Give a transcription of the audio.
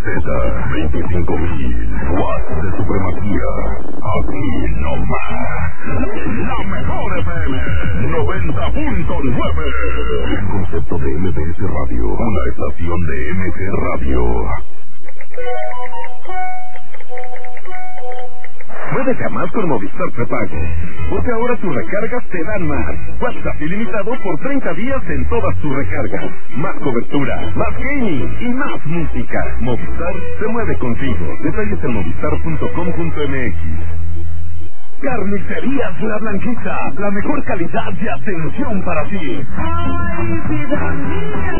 25,000 watts de supremacía. Aquí nomás. La mejor FM 90.9. El concepto de MBS Radio. Una estación de MG Radio. Muévete a más con Movistar Prepago, porque ahora tus recargas te dan más. WhatsApp ilimitado por 30 días en todas tus recargas. Más cobertura, más gaming y más música. Movistar se mueve contigo. Detalles en movistar.com.mx. Carnicerías La Blanquita, la mejor calidad de atención para ti. Ay, vida mía.